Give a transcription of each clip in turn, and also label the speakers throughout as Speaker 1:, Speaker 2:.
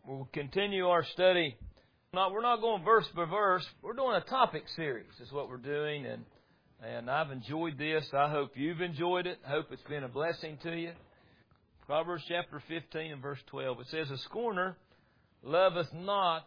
Speaker 1: We'll continue our study. We're not going verse by verse. We're doing a topic series is what we're doing, and I've enjoyed this. I hope you've enjoyed it. I hope it's been a blessing to you. Proverbs chapter 15 and verse 12. It says, "A scorner loveth not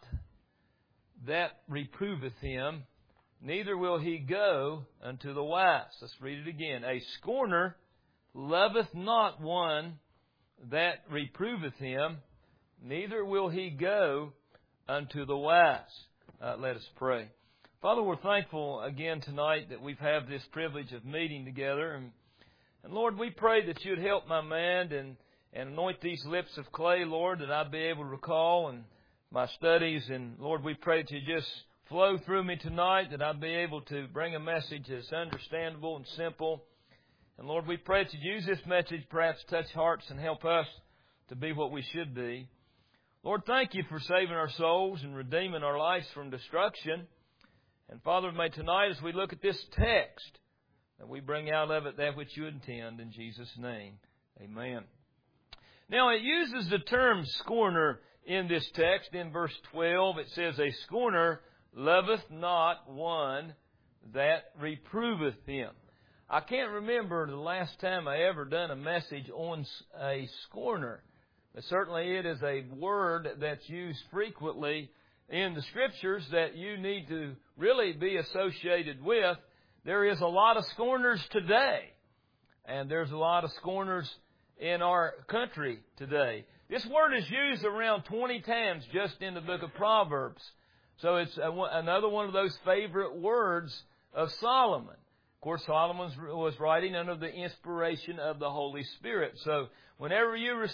Speaker 1: that reproveth him, neither will he go unto the wise." Let's read it again. "A scorner loveth not one that reproveth him, neither will he go unto the wise." Let us pray. Father, we're thankful again tonight that we've had this privilege of meeting together. And Lord, we pray that you'd help my mind and anoint these lips of clay, Lord, that I'd be able to recall in my studies. And Lord, we pray that you just flow through me tonight, that I'd be able to bring a message that's understandable and simple. And Lord, we pray that you use this message, perhaps touch hearts and help us to be what we should be. Lord, thank you for saving our souls and redeeming our lives from destruction. And Father, may tonight as we look at this text, that we bring out of it that which you intend in Jesus' name. Amen. Now, it uses the term scorner in this text. In verse 12, it says, "A scorner loveth not one that reproveth him." I can't remember the last time I ever done a message on a scorner. But certainly it is a word that's used frequently in the Scriptures that you need to really be associated with. There is a lot of scorners today. And there's a lot of scorners in our country today. This word is used around 20 times just in the book of Proverbs. So it's another one of those favorite words of Solomon. Of course, Solomon was writing under the inspiration of the Holy Spirit. So whenever you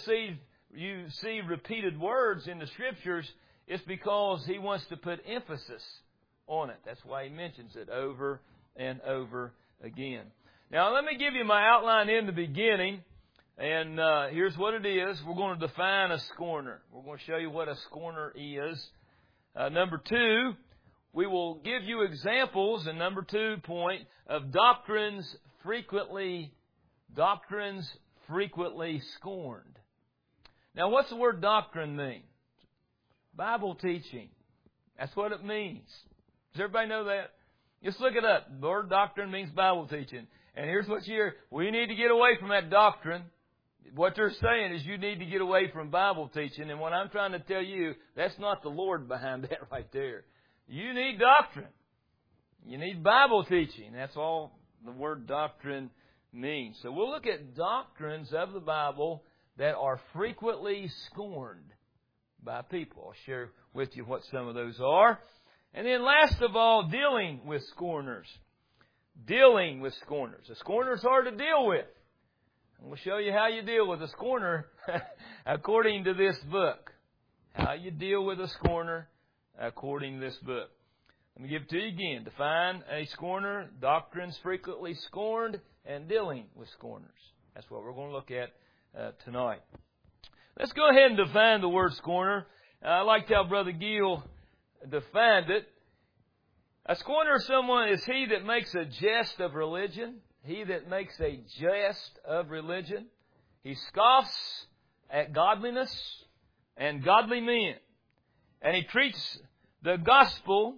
Speaker 1: see repeated words in the Scriptures, it's because he wants to put emphasis on it. That's why he mentions it over and over again. Now, let me give you my outline in the beginning. And here's what it is. We're going to define a scorner. We're going to show you what a scorner is. Number two, we will give you examples, and number 2 point, of doctrines frequently scorned. Now, what's the word doctrine mean? Bible teaching. That's what it means. Does everybody know that? Just look it up. The word doctrine means Bible teaching. And here's what you hear. We need to get away from that doctrine. What they're saying is you need to get away from Bible teaching. And what I'm trying to tell you, that's not the Lord behind that right there. You need doctrine. You need Bible teaching. That's all the word doctrine means. So we'll look at doctrines of the Bible that are frequently scorned by people. I'll share with you what some of those are. And then last of all, dealing with scorners. Dealing with scorners. A scorner is hard to deal with. And we'll show you how you deal with a scorner according to this book. How you deal with a scorner according to this book. Let me give it to you again. Define a scorner, doctrines frequently scorned, and dealing with scorners. That's what we're going to look at tonight. Let's go ahead and define the word scorner. I liked how Brother Gill defined it. A scorner is he that makes a jest of religion. He that makes a jest of religion. He scoffs at godliness and godly men. And he treats the gospel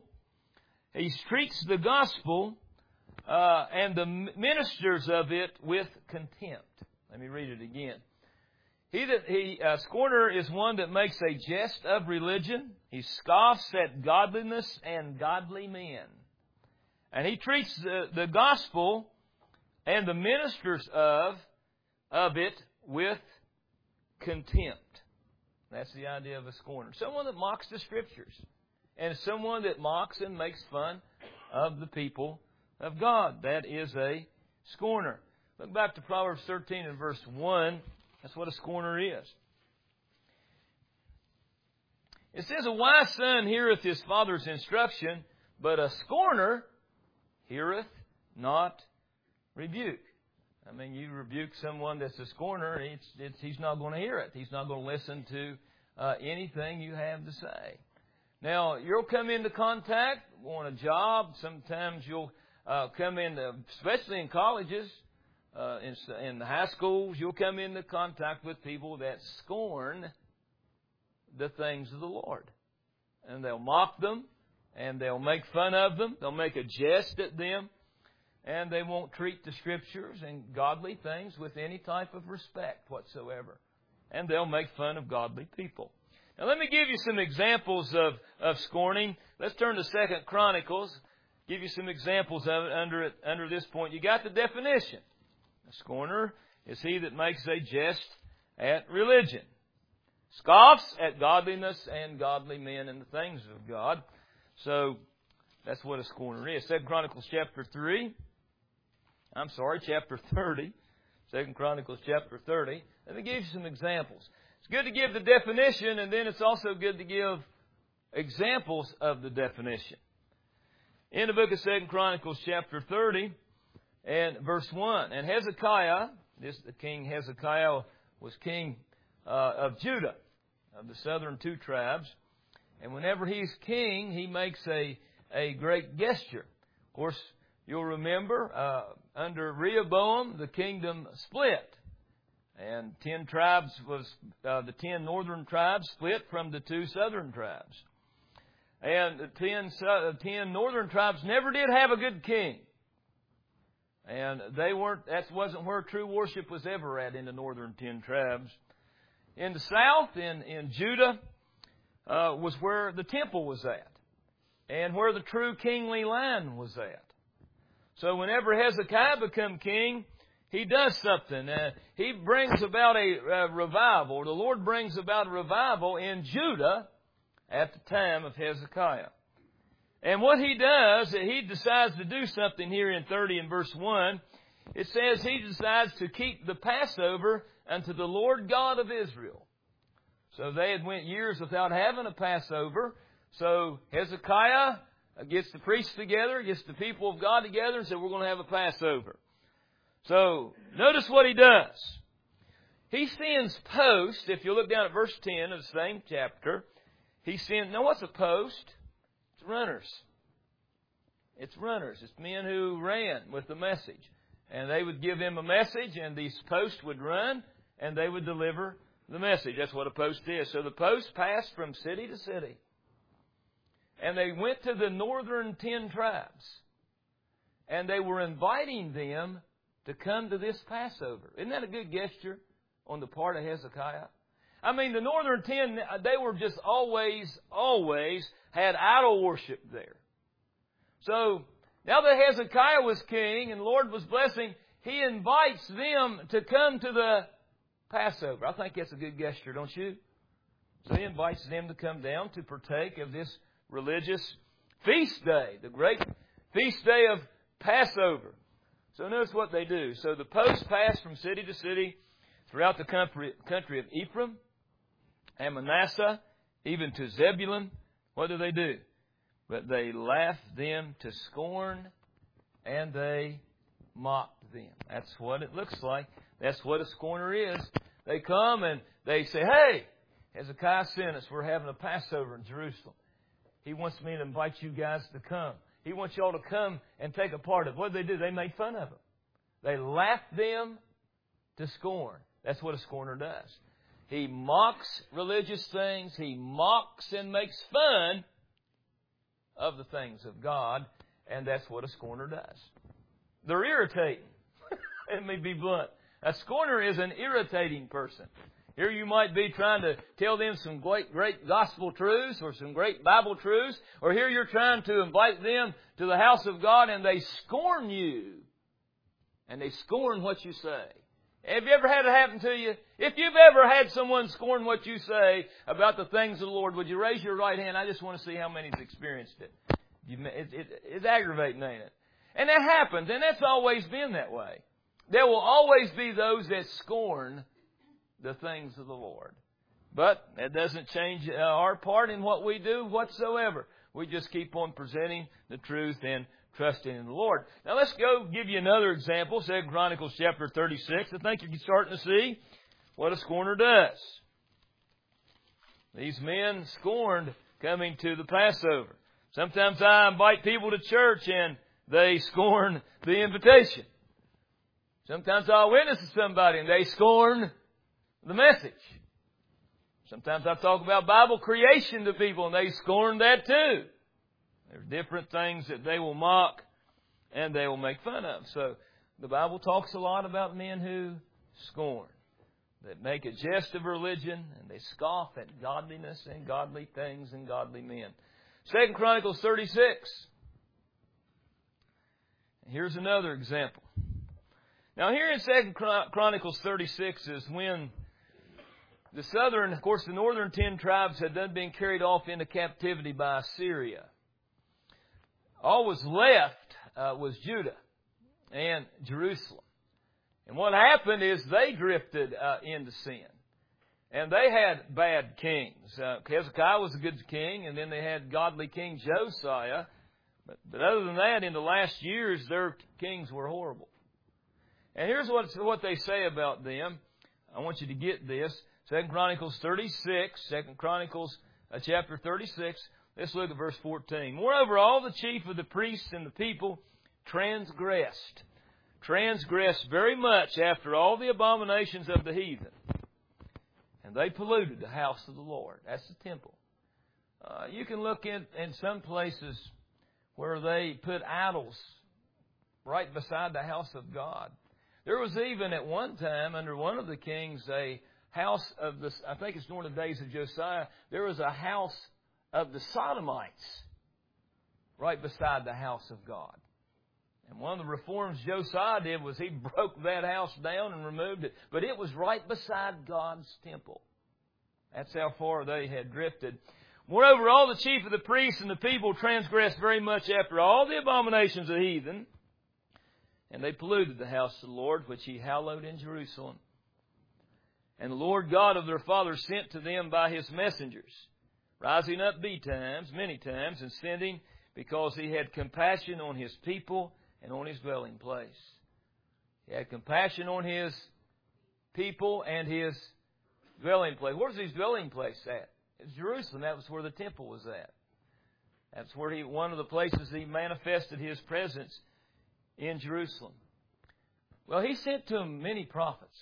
Speaker 1: and the ministers of it with contempt. Let me read it again. A scorner is one that makes a jest of religion. He scoffs at godliness and godly men. And he treats the gospel and the ministers of it with contempt. That's the idea of a scorner. Someone that mocks the Scriptures. And someone that mocks and makes fun of the people of God. That is a scorner. Look back to Proverbs 13 and verse 1. That's what a scorner is. It says, "A wise son heareth his father's instruction, but a scorner heareth not rebuke." I mean, you rebuke someone that's a scorner, he's not going to hear it. He's not going to listen to anything you have to say. Now, you'll come into contact on a job. Sometimes you'll come into, especially in colleges, in the high schools, you'll come into contact with people that scorn the things of the Lord. And they'll mock them, and they'll make fun of them. They'll make a jest at them. And they won't treat the Scriptures and godly things with any type of respect whatsoever. And they'll make fun of godly people. Now let me give you some examples of scorning. Let's turn to 2 Chronicles. Give you some examples of it under this point. You got the definition. A scorner is he that makes a jest at religion. Scoffs at godliness and godly men and the things of God. So that's what a scorner is. 2 Chronicles chapter 30. 2 Chronicles chapter 30. Let me give you some examples. It's good to give the definition, and then it's also good to give examples of the definition. In the book of 2 Chronicles chapter 30 and verse 1. And Hezekiah, the king Hezekiah was king of Judah, of the southern two tribes. And whenever he's king, he makes a great gesture. Of course, you'll remember, under Rehoboam, the kingdom split. And 10 tribes the 10 northern tribes split from the 2 southern tribes. And the 10 northern tribes never did have a good king. And that wasn't where true worship was ever at in the northern 10 tribes. In the south, in Judah, was where the temple was at. And where the true kingly line was at. So whenever Hezekiah became king, he does something. He brings about a revival. The Lord brings about a revival in Judah at the time of Hezekiah. And what he does, he decides to do something here in 30 and verse 1. It says he decides to keep the Passover unto the Lord God of Israel. So they had went years without having a Passover. So Hezekiah gets the priests together, gets the people of God together and said, we're going to have a Passover. So notice what he does. He sends posts. If you look down at verse 10 of the same chapter, he sends, now what's a post? It's runners. It's runners. It's men who ran with the message. And they would give him a message, and these posts would run, and they would deliver the message. That's what a post is. So the post passed from city to city. And they went to the northern 10 tribes. And they were inviting them to come to this Passover. Isn't that a good gesture on the part of Hezekiah? I mean, the northern 10, they were just always had idol worship there. So, now that Hezekiah was king and the Lord was blessing, he invites them to come to the Passover. I think that's a good gesture, don't you? So he invites them to come down to partake of this religious feast day, the great feast day of Passover. So notice what they do. So the posts passed from city to city throughout the country of Ephraim and Manasseh, even to Zebulun. What do? But they laughed them to scorn, and they mocked them. That's what it looks like. That's what a scorner is. They come and they say, hey, Hezekiah sent us. We're having a Passover in Jerusalem. He wants me to invite you guys to come. He wants you all to come and take a part of it. What did they do? They made fun of them. They laughed them to scorn. That's what a scorner does. He mocks religious things. He mocks and makes fun of the things of God. And that's what a scorner does. They're irritating. Let me be blunt. A scorner is an irritating person. Here you might be trying to tell them some great gospel truths or some great Bible truths. Or here you're trying to invite them to the house of God and they scorn you. And they scorn what you say. Have you ever had it happen to you? If you've ever had someone scorn what you say about the things of the Lord, would you raise your right hand? I just want to see how many's experienced it. It's aggravating, ain't it? And that happens, and that's always been that way. There will always be those that scorn the things of the Lord. But that doesn't change our part in what we do whatsoever. We just keep on presenting the truth and trusting in the Lord. Now let's go give you another example. 2 Chronicles chapter 36. I think you're starting to see what a scorner does. These men scorned coming to the Passover. Sometimes I invite people to church and they scorn the invitation. Sometimes I'll witness to somebody and they scorn the message. Sometimes I talk about Bible creation to people, and they scorn that too. There's different things that they will mock and they will make fun of. So the Bible talks a lot about men who scorn, that make a jest of religion, and they scoff at godliness and godly things and godly men. 2 Chronicles 36. Here's another example. Now here in 2 Chronicles 36 is when the southern, of course the northern 10 tribes had then been carried off into captivity by Assyria. All was left was Judah and Jerusalem. And what happened is they drifted into sin. And they had bad kings. Hezekiah was a good king, and then they had godly king Josiah. But other than that, in the last years, their kings were horrible. And here's what they say about them. I want you to get this. 2 Chronicles 36, 2 Chronicles chapter 36. Let's look at verse 14. Moreover, all the chief of the priests and the people transgressed very much after all the abominations of the heathen. And they polluted the house of the Lord. That's the temple. You can look in some places where they put idols right beside the house of God. There was even at one time, under one of the kings, a house of the, I think it's during the days of Josiah, there was a house of the Sodomites right beside the house of God. And one of the reforms Josiah did was he broke that house down and removed it. But it was right beside God's temple. That's how far they had drifted. Moreover, all the chief of the priests and the people transgressed very much after all the abominations of the heathen. And they polluted the house of the Lord, which He hallowed in Jerusalem. And the Lord God of their fathers sent to them by His messengers, rising up betimes, many times, and sending, because He had compassion on His people and on His dwelling place. He had compassion on His people and His dwelling place. Where's His dwelling place at? It's Jerusalem. That was where the temple was at. That's where one of the places He manifested His presence in Jerusalem. Well, He sent to them many prophets.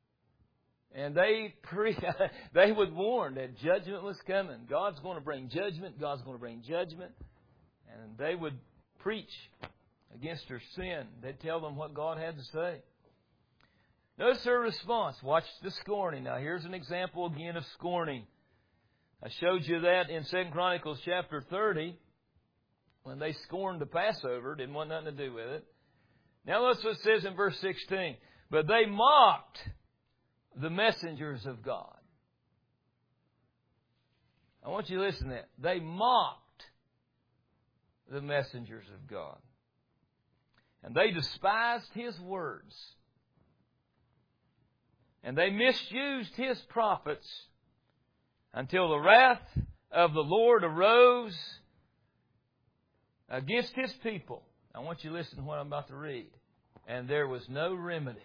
Speaker 1: And they would warn that judgment was coming. God's going to bring judgment. God's going to bring judgment. And they would preach against their sin. They'd tell them what God had to say. Notice their response. Watch the scorning. Now, here's an example again of scorning. I showed you that in 2 Chronicles chapter 30 when they scorned the Passover. Didn't want nothing to do with it. Now, notice what it says in verse 16. But they mocked the messengers of God. I want you to listen to that. They mocked the messengers of God. And they despised His words. And they misused His prophets until the wrath of the Lord arose against His people. I want you to listen to what I'm about to read. And there was no remedy.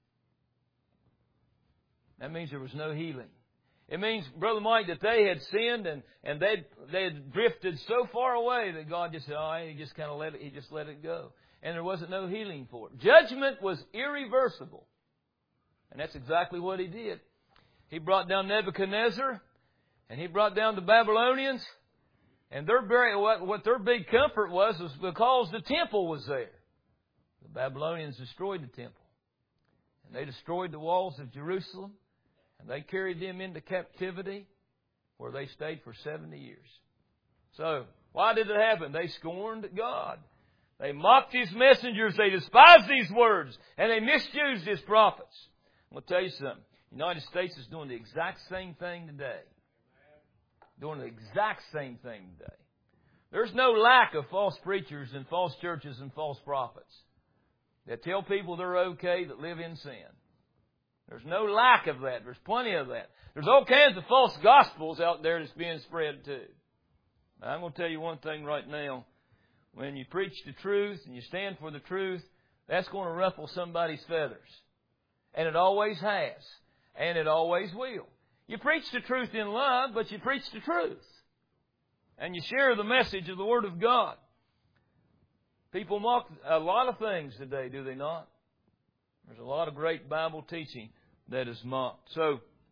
Speaker 1: That means there was no healing. It means, Brother Mike, that they had sinned and they had drifted so far away that God just said, He just kind of let it go. And there wasn't no healing for it. Judgment was irreversible. And that's exactly what He did. He brought down Nebuchadnezzar, and He brought down the Babylonians, and what their big comfort was because the temple was there. The Babylonians destroyed the temple. And they destroyed the walls of Jerusalem. And they carried them into captivity where they stayed for 70 years. So, why did it happen? They scorned God. They mocked His messengers. They despised His words. And they misused His prophets. I'm going to tell you something. The United States is doing the exact same thing today. Doing the exact same thing today. There's no lack of false preachers and false churches and false prophets that tell people they're okay that live in sin. There's no lack of that. There's plenty of that. There's all kinds of false gospels out there that's being spread too. Now, I'm going to tell you one thing right now. When you preach the truth and you stand for the truth, that's going to ruffle somebody's feathers. And it always has. And it always will. You preach the truth in love, but you preach the truth. And you share the message of the Word of God. People mock a lot of things today, do they not? There's a lot of great Bible teaching that is mocked. So,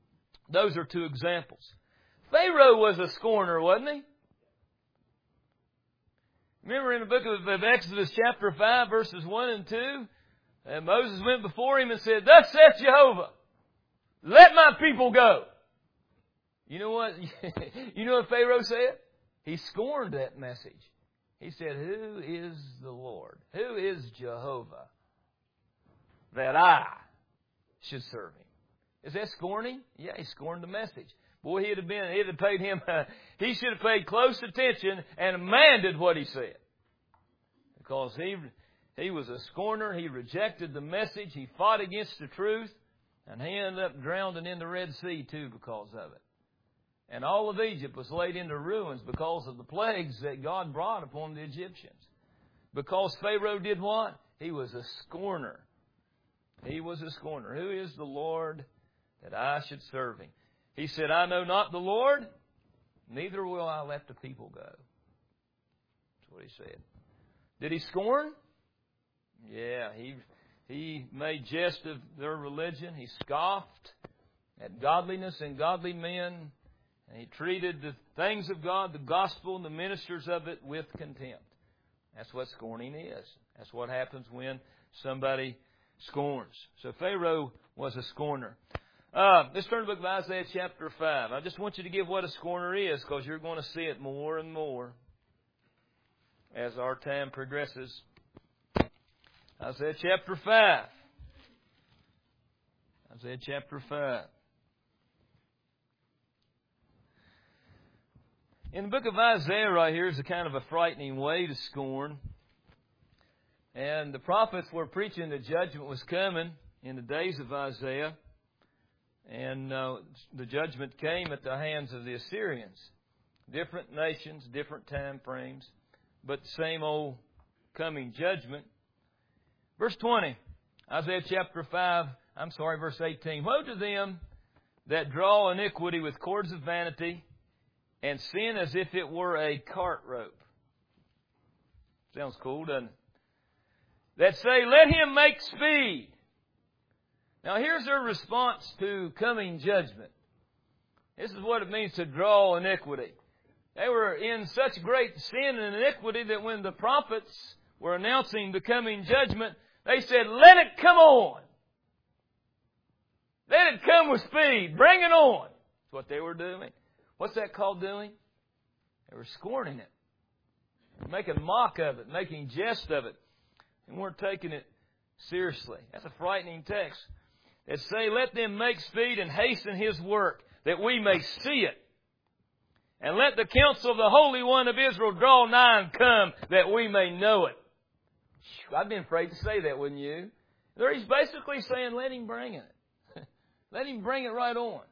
Speaker 1: Those are two examples. Pharaoh was a scorner, wasn't he? Remember in the book of Exodus chapter 5, verses 1 and 2, and Moses went before him and said, "Thus saith Jehovah, let my people go." You know what? You know what Pharaoh said? He scorned that message. He said, "Who is the Lord? Who is Jehovah that I should serve him?" Is that scorning? Yeah, he scorned the message. Boy, he should have paid close attention and amended what he said. Because he was a scorner. He rejected the message. He fought against the truth. And he ended up drowning in the Red Sea too because of it. And all of Egypt was laid into ruins because of the plagues that God brought upon the Egyptians. Because Pharaoh did what? He was a scorner. He was a scorner. Who is the Lord that I should serve him? He said, "I know not the Lord, neither will I let the people go." That's what he said. Did he scorn? Yeah, he made jest of their religion. He scoffed at godliness and godly men. And he treated the things of God, the gospel, and the ministers of it with contempt. That's what scorning is. That's what happens when somebody scorns. So Pharaoh was a scorner. Let's turn to the book of Isaiah chapter 5. I just want you to get what a scorner is, because you're going to see it more and more as our time progresses. Isaiah chapter 5. Isaiah chapter 5. In the book of Isaiah right here is a kind of a frightening way to scorn. And the prophets were preaching that judgment was coming in the days of Isaiah. And the judgment came at the hands of the Assyrians. Different nations, different time frames, but the same old coming judgment. Verse 20, Isaiah chapter 5, verse 18. "Woe to them that draw iniquity with cords of vanity, and sin as if it were a cart rope." Sounds cool, doesn't it? "That say, let him make speed." Now here's their response to coming judgment. This is what it means to draw iniquity. They were in such great sin and iniquity that when the prophets were announcing the coming judgment, they said, "Let it come on. Let it come with speed. Bring it on." That's what they were doing. What's that called doing? They were scorning it. Making mock of it, making jest of it. And weren't taking it seriously. That's a frightening text. That say, "Let them make speed and hasten his work, that we may see it. And let the counsel of the Holy One of Israel draw nigh and come, that we may know it." I'd been afraid to say that, wouldn't you? He's basically saying, let him bring it. Let him bring it right on.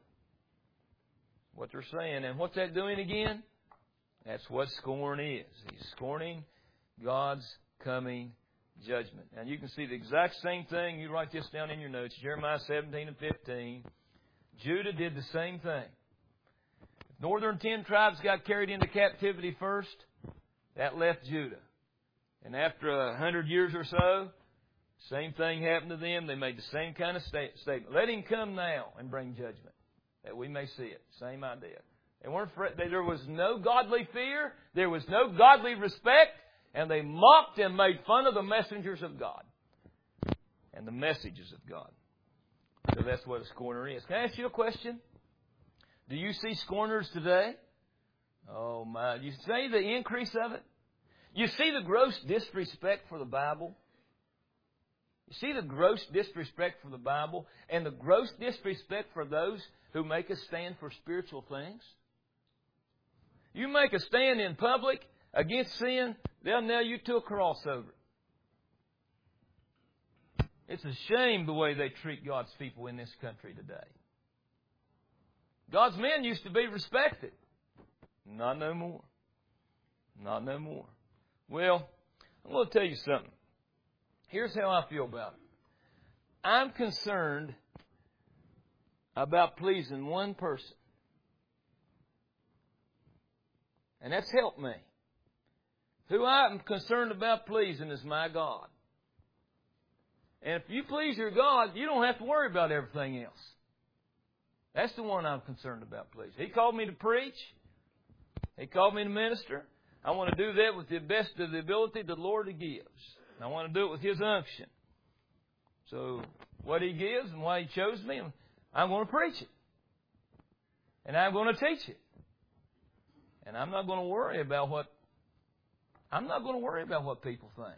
Speaker 1: What they're saying. And what's that doing again? That's what scorn is. He's scorning God's coming judgment. And you can see the exact same thing. You write this down in your notes. Jeremiah 17 and 15. Judah did the same thing. Northern 10 tribes got carried into captivity first. That left Judah. And after 100 years or so, same thing happened to them. They made the same kind of statement. "Let him come now and bring judgment, that we may see it." Same idea. They weren't afraid. There was no godly fear. There was no godly respect. And they mocked and made fun of the messengers of God and the messages of God. So that's what a scorner is. Can I ask you a question? Do you see scorners today? Oh my. You see the increase of it? You see the gross disrespect for the Bible? You see the gross disrespect for the Bible and the gross disrespect for those who make a stand for spiritual things? You make a stand in public against sin, they'll nail you to a cross over it. It's a shame the way they treat God's people in this country today. God's men used to be respected. Not no more. Not no more. Well, I'm going to tell you something. Here's how I feel about it. I'm concerned about pleasing one person. And that's helped me. Who I'm concerned about pleasing is my God. And if you please your God, you don't have to worry about everything else. That's the one I'm concerned about, please. He called me to preach. He called me to minister. I want to do that with the best of the ability the Lord gives. I want to do it with His unction. So what He gives and why He chose me, I'm going to preach it. And I'm going to teach it. And I'm not going to worry about what people think.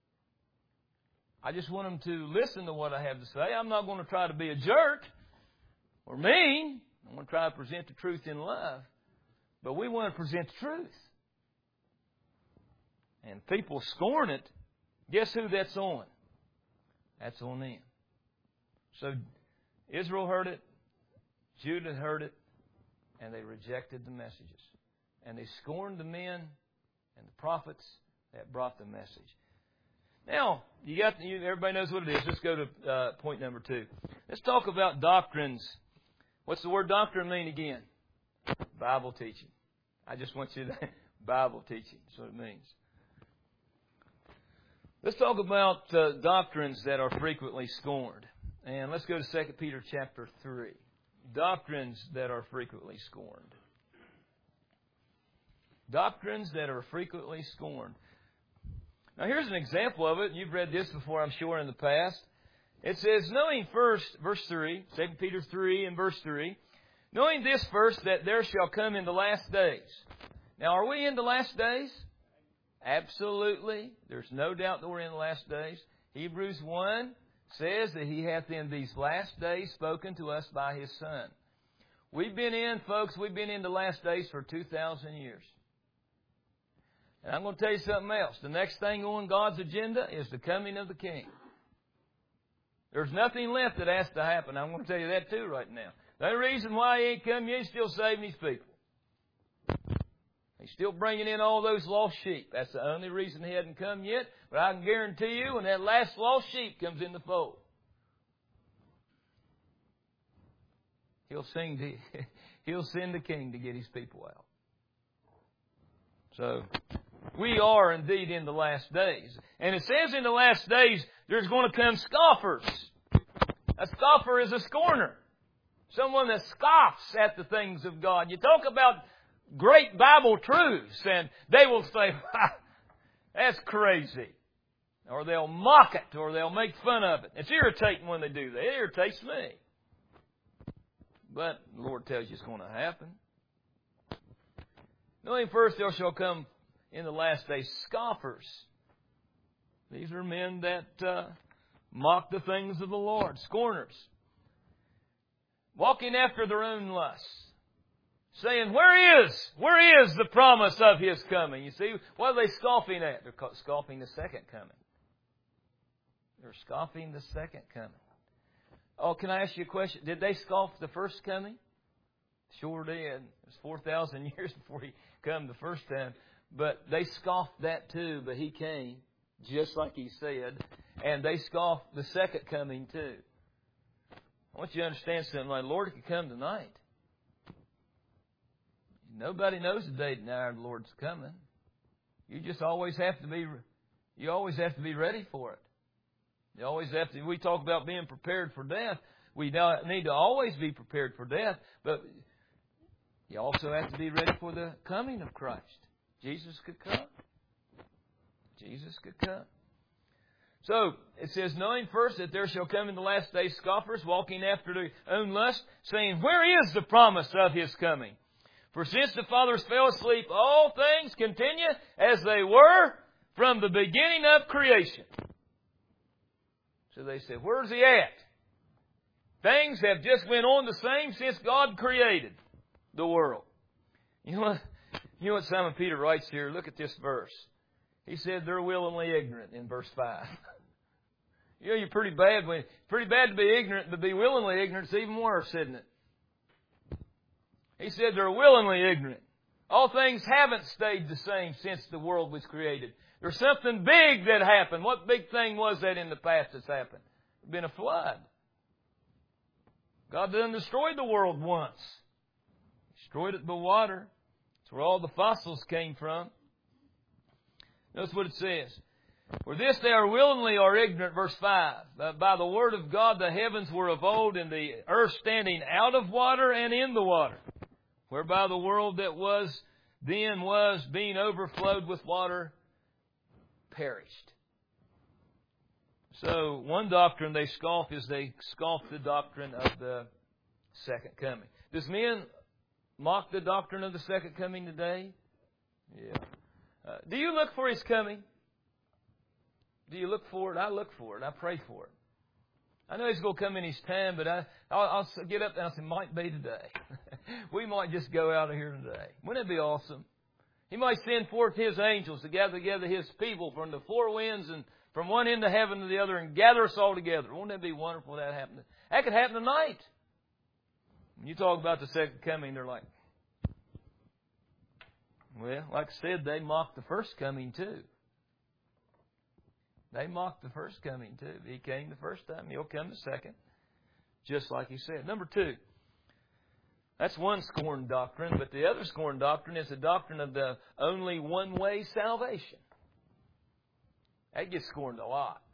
Speaker 1: I just want them to listen to what I have to say. I'm not going to try to be a jerk or mean. I'm going to try to present the truth in love. But we want to present the truth. And people scorn it. Guess who that's on? That's on them. So Israel heard it. Judah heard it. And they rejected the messages. And they scorned the men and the prophets that brought the message. Now, everybody knows what it is. Let's go to point number 2. Let's talk about doctrines. What's the word doctrine mean again? Bible teaching. I just want you to... Bible teaching. That's what it means. Let's talk about doctrines that are frequently scorned. And let's go to 2 Peter chapter 3. Doctrines that are frequently scorned. Doctrines that are frequently scorned. Now here's an example of it. You've read this before, I'm sure, in the past. It says, knowing first, verse 3, 2 Peter 3 and verse 3, knowing this first, that there shall come in the last days. Now, are we in the last days? Absolutely. There's no doubt that we're in the last days. Hebrews 1 says that He hath in these last days spoken to us by His Son. We've been in the last days for 2,000 years. And I'm going to tell you something else. The next thing on God's agenda is the coming of the King. There's nothing left that has to happen. I'm going to tell you that too right now. The only reason why He ain't come yet, He's still saving His people. He's still bringing in all those lost sheep. That's the only reason He hadn't come yet. But I can guarantee you, when that last lost sheep comes in the fold, He'll send the King to get His people out. So, we are indeed in the last days. And it says in the last days, there's going to come scoffers. A scoffer is a scorner. Someone that scoffs at the things of God. You talk about great Bible truths, and they will say, that's crazy. Or they'll mock it, or they'll make fun of it. It's irritating when they do that. It irritates me. But the Lord tells you it's going to happen. Knowing first there shall come in the last days scoffers. These are men that mock the things of the Lord. Scorners. Walking after their own lusts. Saying, where is the promise of His coming? You see, what are they scoffing at? They're scoffing the second coming. They're scoffing the second coming. Oh, can I ask you a question? Did they scoff the first coming? Sure did. It was 4,000 years before He come the first time. But they scoffed that too, but He came, just like He said. And they scoffed the second coming too. I want you to understand something. The Lord could come tonight. Nobody knows the day and hour the Lord's coming. You just always have to be ready for it. You always have to. We talk about being prepared for death. We need to always be prepared for death, but you also have to be ready for the coming of Christ. Jesus could come. Jesus could come. So, it says, knowing first that there shall come in the last days scoffers, walking after their own lust, saying, where is the promise of His coming? For since the fathers fell asleep, all things continue as they were from the beginning of creation. So they said, where's He at? Things have just went on the same since God created the world. You know what Simon Peter writes here? Look at this verse. He said they're willingly ignorant in verse 5. You're pretty bad to be ignorant, but be willingly ignorant is even worse, isn't it? He said they're willingly ignorant. All things haven't stayed the same since the world was created. There's something big that happened. What big thing was that in the past that's happened? It's been a flood. God done destroyed the world once. Destroyed it by water. That's where all the fossils came from. Notice what it says. For this they are willingly or ignorant, verse 5. By the word of God the heavens were of old, and the earth standing out of water and in the water, whereby the world that was then was, being overflowed with water, perished. So one doctrine they scoff is they scoff the doctrine of the second coming. Does men mock the doctrine of the second coming today? Yeah. Do you look for His coming? Do you look for it? I look for it. I pray for it. I know He's going to come in His time, but I'll get up and I'll say, might be today. We might just go out of here today. Wouldn't it be awesome? He might send forth His angels to gather together His people from the four winds and from one end of heaven to the other and gather us all together. Wouldn't that be wonderful if that happened? That could happen tonight. When you talk about the second coming, they're like, well, like I said, they mocked the first coming too. They mocked the first coming too. He came the first time. He'll come the second. Just like He said. Number 2. That's one scorned doctrine. But the other scorned doctrine is the doctrine of the only one-way salvation. That gets scorned a lot.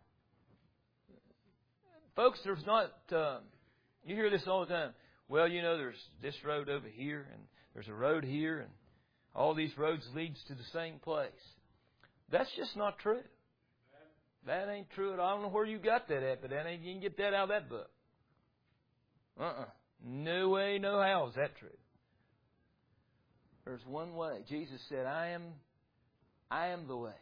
Speaker 1: Folks, there's not... you hear this all the time. Well, you know, there's this road over here, and there's a road here, and all these roads leads to the same place. That's just not true. That ain't true at all. I don't know where you got that at, but that ain't, you can get that out of that book. No way, no how is that true. There's one way. Jesus said, I am the way.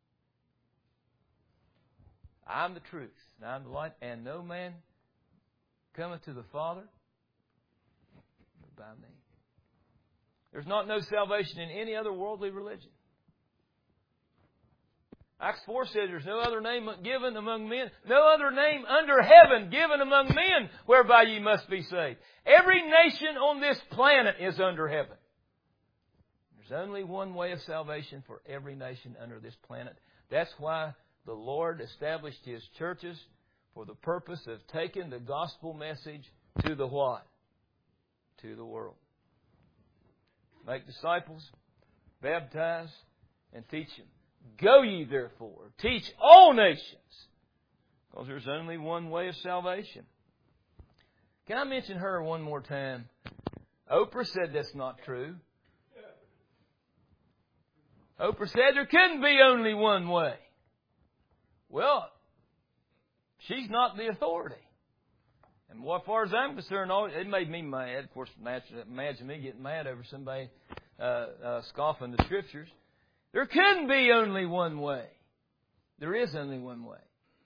Speaker 1: I'm the truth, and I'm the light, and no man cometh to the Father but by me. There's not no salvation in any other worldly religion. Acts 4 says there's no other name given among men, no other name under heaven given among men whereby ye must be saved. Every nation on this planet is under heaven. There's only one way of salvation for every nation under this planet. That's why the Lord established His churches for the purpose of taking the gospel message to the what? To the world. Make disciples, baptize, and teach them. Go ye therefore, teach all nations, because there's only one way of salvation. Can I mention her one more time? Oprah said that's not true. Oprah said there couldn't be only one way. Well, she's not the authority. And as far as I'm concerned, it made me mad. Of course, imagine me getting mad over somebody scoffing the Scriptures. There can be only one way. There is only one way.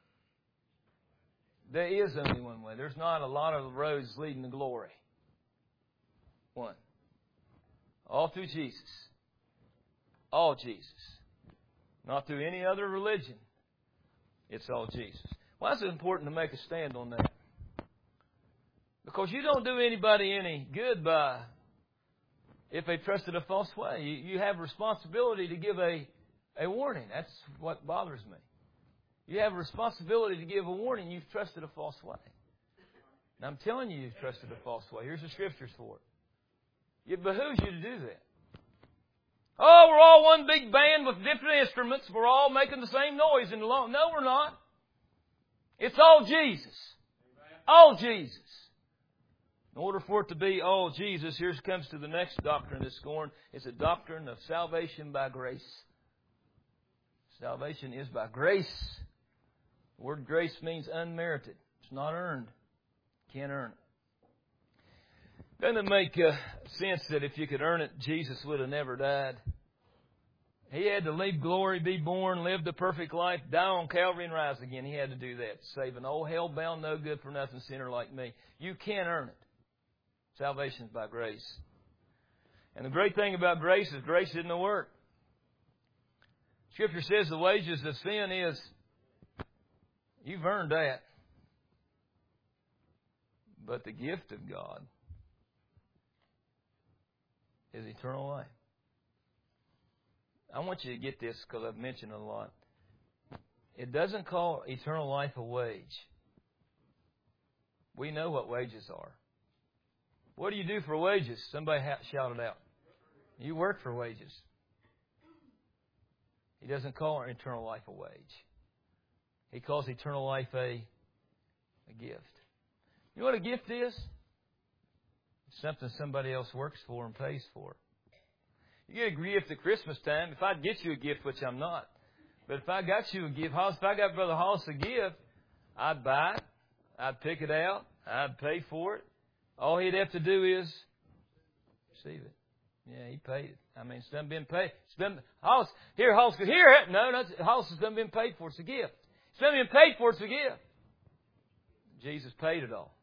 Speaker 1: There is only one way. There's not a lot of roads leading to glory. One. All through Jesus. All Jesus. Not through any other religion. It's all Jesus. Why is it important to make a stand on that? Because you don't do anybody any good by if they trusted a false way. You have a responsibility to give a warning. That's what bothers me. You have a responsibility to give a warning. You've trusted a false way. And I'm telling you, you've trusted a false way. Here's the Scriptures for it. It behooves you to do that. Oh, we're all one big band with different instruments. We're all making the same noise in the long. No, we're not. It's all Jesus. All Jesus. In order for it to be all Jesus, here comes to the next doctrine that's scorned. It's a doctrine of salvation by grace. Salvation is by grace. The word grace means unmerited. It's not earned. Can't earn it. Doesn't it make sense that if you could earn it, Jesus would have never died? He had to leave glory, be born, live the perfect life, die on Calvary and rise again. He had to do that. Save an old hell-bound, no good for nothing sinner like me. You can't earn it. Salvation is by grace. And the great thing about grace is grace isn't a work. Scripture says the wages of sin is, you've earned that. But the gift of God is eternal life. I want you to get this because I've mentioned it a lot. It doesn't call eternal life a wage. We know what wages are. What do you do for wages? Somebody shouted out. You work for wages. He doesn't call our eternal life a wage. He calls eternal life a gift. You know what a gift is? It's something somebody else works for and pays for. You get a gift at Christmas time. If I'd get you a gift, which I'm not, but if I got you a gift, if I got Brother Hollis a gift, I'd buy it. I'd pick it out. I'd pay for it. All he'd have to do is receive it. Yeah, he paid it. I mean, it's done been paid. It's done. Hollis, here, Hollis, here. No, Hollis has done been paid for. It's a gift. It's done been paid for. It's a gift. Jesus paid it all.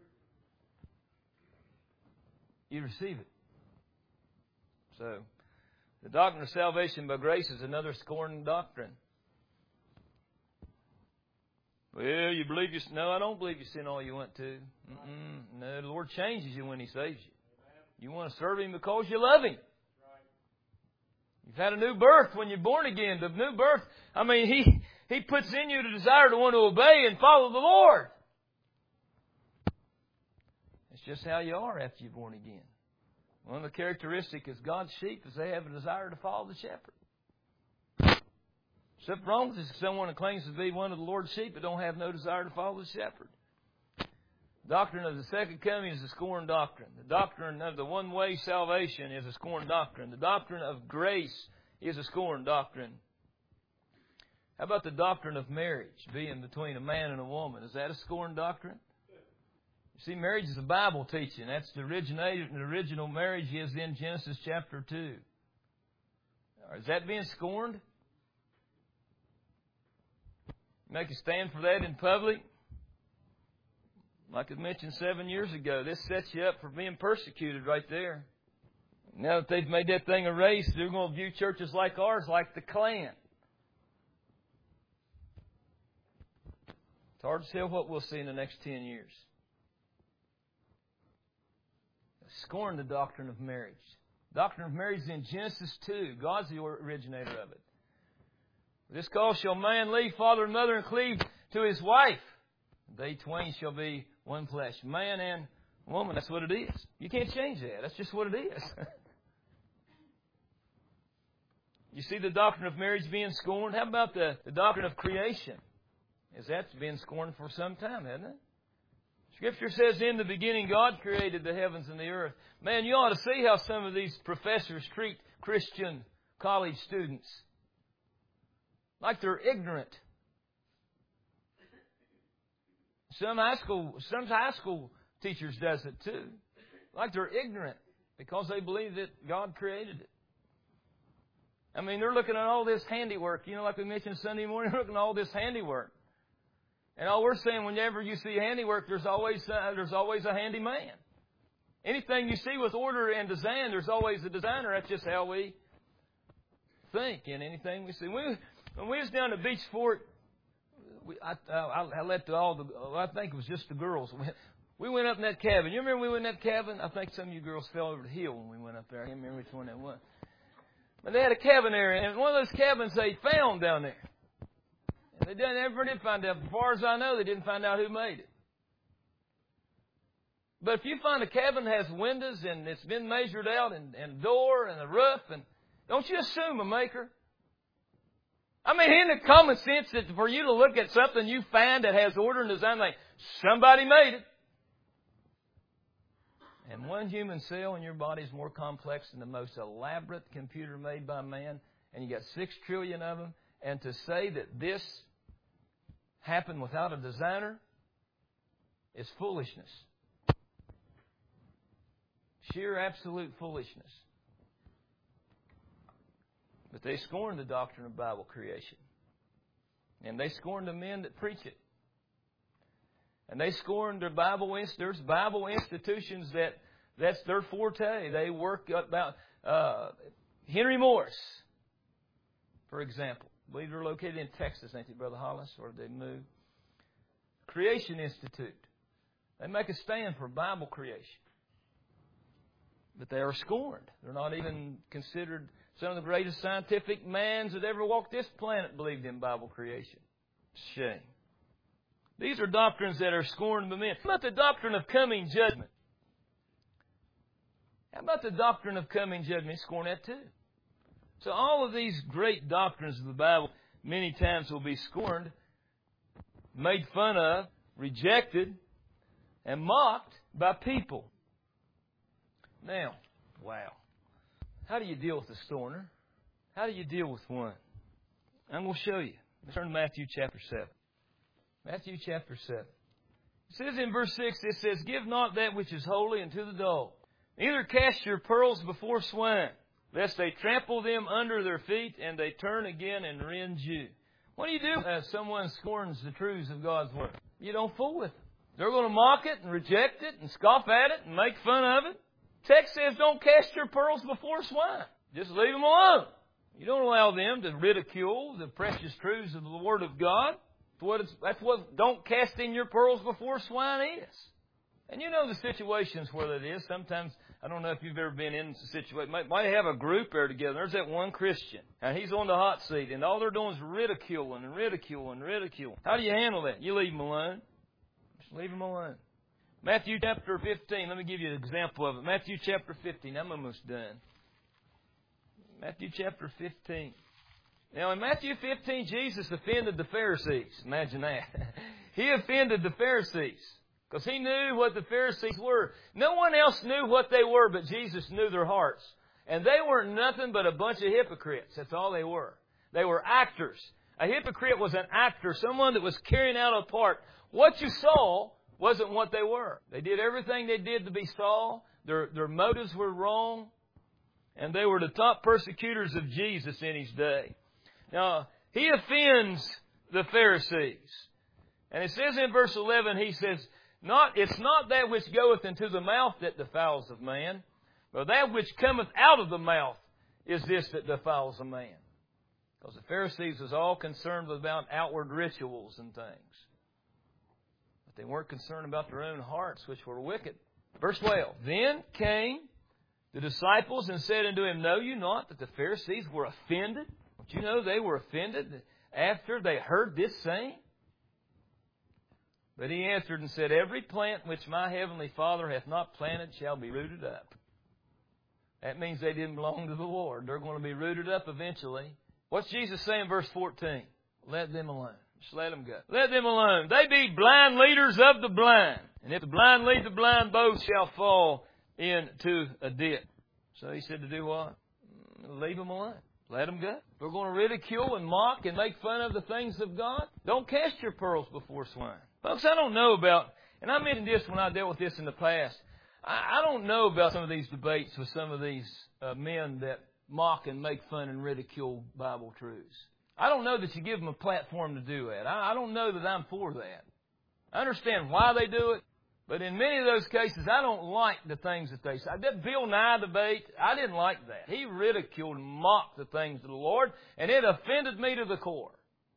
Speaker 1: You receive it. So, the doctrine of salvation by grace is another scorned doctrine. Well, you believe you... No, I don't believe you sin all you want to. No, the Lord changes you when He saves you. You want to serve Him because you love Him. You've had a new birth when you're born again. The new birth, I mean, He puts in you the desire to want to obey and follow the Lord. It's just how you are after you're born again. One of the characteristics of God's sheep is they have a desire to follow the shepherd. Except wrong is someone that claims to be one of the Lord's sheep but don't have no desire to follow the shepherd. The doctrine of the second coming is a scorned doctrine. The doctrine of the one-way salvation is a scorned doctrine. The doctrine of grace is a scorned doctrine. How about the doctrine of marriage being between a man and a woman? Is that a scorned doctrine? You see, marriage is a Bible teaching. That's the original marriage is in Genesis chapter 2. Is that being scorned? Make a stand for that in public? Like I mentioned 7 years ago, this sets you up for being persecuted right there. Now that they've made that thing a race, they're going to view churches like ours like the Klan. It's hard to tell what we'll see in the next 10 years. Scorn the doctrine of marriage. The doctrine of marriage is in Genesis 2. God's the originator of it. This cause shall man leave father and mother and cleave to his wife. They twain shall be one flesh. Man and woman, that's what it is. You can't change that. That's just what it is. You see the doctrine of marriage being scorned? How about the doctrine of creation? That's been scorned for some time, hasn't it? Scripture says, in the beginning, God created the heavens and the earth. Man, you ought to see how some of these professors treat Christian college students. Like they're ignorant. Some high school teachers does it too. Like they're ignorant because they believe that God created it. I mean, they're looking at all this handiwork. You know, like we mentioned Sunday morning, they're looking at all this handiwork. And all we're saying, whenever you see handiwork, there's always a handyman. Anything you see with order and design, there's always a designer. That's just how we think in anything we see. When we was down at Beach Fort, I let I think it was just the girls. We went up in that cabin. You remember we went in that cabin? I think some of you girls fell over the hill when we went up there. I can't remember which one that was. But they had a cabin area, and one of those cabins they found down there. And they never did find out. As far as I know, they didn't find out who made it. But if you find a cabin that has windows and it's been measured out and a door and a roof, and don't you assume a maker? I mean, isn't it common sense that for you to look at something you find that has order and design, like somebody made it? And one human cell in your body is more complex than the most elaborate computer made by man, and you got 6 trillion of them. And to say that this happened without a designer is foolishness. Sheer absolute foolishness. But they scorn the doctrine of Bible creation. And they scorn the men that preach it. And they scorn their there's Bible institutions that's their forte. They work about Henry Morris, for example. I believe they're located in Texas, ain't they, Brother Hollis? Or did they move? Creation Institute. They make a stand for Bible creation. But they are scorned. They're not even considered. Some of the greatest scientific minds that ever walked this planet believed in Bible creation. Shame. These are doctrines that are scorned by men. How about the doctrine of coming judgment? How about the doctrine of coming judgment? Scorn that too. So all of these great doctrines of the Bible many times will be scorned, made fun of, rejected, and mocked by people. Now, wow. How do you deal with a scorner? How do you deal with one? I'm going to show you. Let's turn to Matthew chapter 7. Matthew chapter 7. It says in verse 6, it says, "Give not that which is holy unto the dog. Neither cast your pearls before swine, lest they trample them under their feet, and they turn again and rend you." What do you do if someone scorns the truths of God's Word? You don't fool with them. They're going to mock it and reject it and scoff at it and make fun of it. Text says don't cast your pearls before swine. Just leave them alone. You don't allow them to ridicule the precious truths of the Word of God. That's what don't casting your pearls before swine is. And you know the situations where that is. Sometimes, I don't know if you've ever been in a situation, might have a group there together. There's that one Christian, and he's on the hot seat, and all they're doing is ridiculing and ridiculing and ridiculing. How do you handle that? You leave them alone. Just leave them alone. Matthew chapter 15, let me give you an example of it. Matthew chapter 15, I'm almost done. Matthew chapter 15. Now in Matthew 15, Jesus offended the Pharisees. Imagine that. He offended the Pharisees because He knew what the Pharisees were. No one else knew what they were, but Jesus knew their hearts. And they weren't nothing but a bunch of hypocrites. That's all they were. They were actors. A hypocrite was an actor, someone that was carrying out a part. What you saw wasn't what they were. They did everything they did to be saw. Their motives were wrong. And they were the top persecutors of Jesus in His day. Now, He offends the Pharisees. And it says in verse 11, He says, "It's not that which goeth into the mouth that defiles a man, but that which cometh out of the mouth is this that defiles a man." Because the Pharisees was all concerned about outward rituals and things. But they weren't concerned about their own hearts, which were wicked. Verse 12, "Then came the disciples and said unto Him, Know you not that the Pharisees were offended?" Don't you know they were offended after they heard this saying? But He answered and said, "Every plant which my heavenly Father hath not planted shall be rooted up." That means they didn't belong to the Lord. They're going to be rooted up eventually. What's Jesus saying in verse 14? Let them alone. Just let them go. Let them alone. They be blind leaders of the blind. And if the blind lead the blind, both shall fall into a ditch. So He said to do what? Leave them alone. Let them go. We're going to ridicule and mock and make fun of the things of God. Don't cast your pearls before swine. Folks, I don't know about, and I mentioned this when I dealt with this in the past, I don't know about some of these debates with some of these men that mock and make fun and ridicule Bible truths. I don't know that you give them a platform to do that. I don't know that I'm for that. I understand why they do it. But in many of those cases, I don't like the things that they say. That Bill Nye debate, I didn't like that. He ridiculed and mocked the things of the Lord, and it offended me to the core.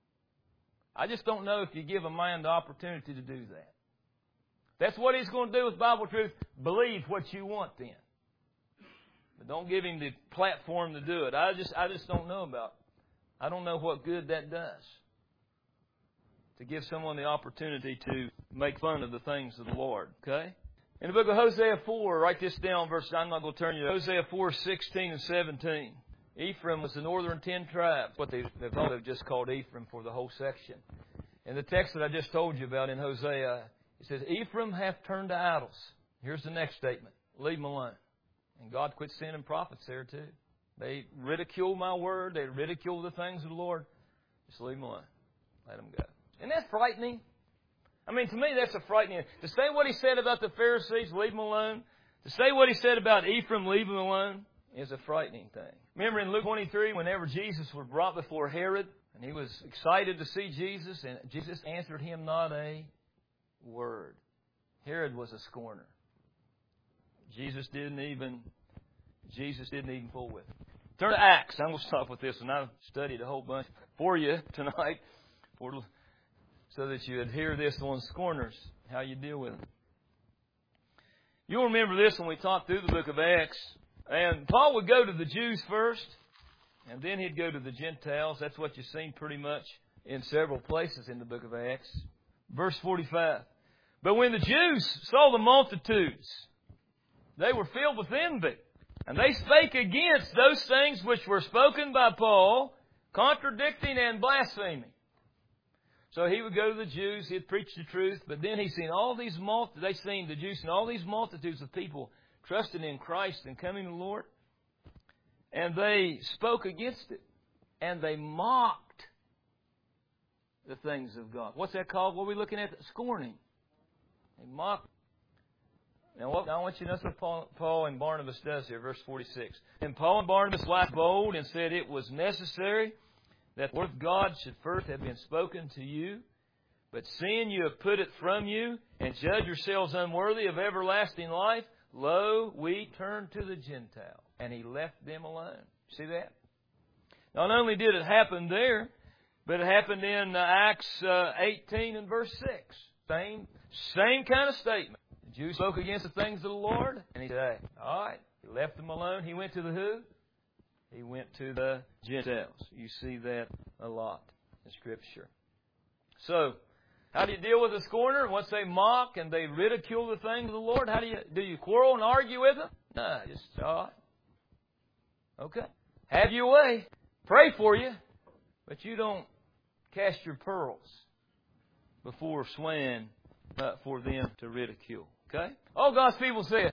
Speaker 1: I just don't know if you give a man the opportunity to do that. That's what he's going to do with Bible truth. Believe what you want then. But don't give him the platform to do it. I just don't know about it. I don't know what good that does. To give someone the opportunity to make fun of the things of the Lord. Okay? In the book of Hosea 4, write this down, I'm not going to turn you to Hosea 4, 16 and 17. Ephraim was the northern 10 tribes, what they've just called Ephraim for the whole section. In the text that I just told you about in Hosea, it says, Ephraim hath turned to idols. Here's the next statement. Leave them alone. And God quit sending prophets there too. They ridicule my word. They ridicule the things of the Lord. Just leave them alone. Let them go. Isn't that frightening? I mean, to me, that's a frightening. To say what He said about the Pharisees, leave them alone. To say what He said about Ephraim, leave them alone, is a frightening thing. Remember in Luke 23, whenever Jesus was brought before Herod, and he was excited to see Jesus, and Jesus answered him not a word. Herod was a scorner. Jesus didn't even fool with him. Turn to Acts. I'm going to stop with this, and I've studied a whole bunch for you tonight, so that you would hear this on scorners, how you deal with them. You'll remember this when we talked through the book of Acts. And Paul would go to the Jews first, and then he'd go to the Gentiles. That's what you've seen pretty much in several places in the book of Acts. Verse 45. But when the Jews saw the multitudes, they were filled with envy. And they spake against those things which were spoken by Paul, contradicting and blaspheming. So he would go to the Jews, he'd preach the truth, but then the Jews seen all these multitudes of people trusting in Christ and coming to the Lord. And they spoke against it. And they mocked the things of God. What's that called? What are we looking at? Scorning. They mocked. Now I want you to notice what Paul and Barnabas does here, verse 46. And Paul and Barnabas waxed bold and said it was necessary that the word of God should first have been spoken to you. But seeing you have put it from you, and judge yourselves unworthy of everlasting life, lo, we turn to the Gentiles. And he left them alone. See that? Not only did it happen there, but it happened in Acts 18 and verse 6. Same kind of statement. The Jews spoke against the things of the Lord, and he said, all right, he left them alone. He went to the who? He went to the Gentiles. You see that a lot in Scripture. So, how do you deal with a scorner? Once they mock and they ridicule the things of the Lord, do you quarrel and argue with them? No, just, all right. Okay. Have your way. Pray for you. But you don't cast your pearls before swine for them to ridicule. Okay? All God's people say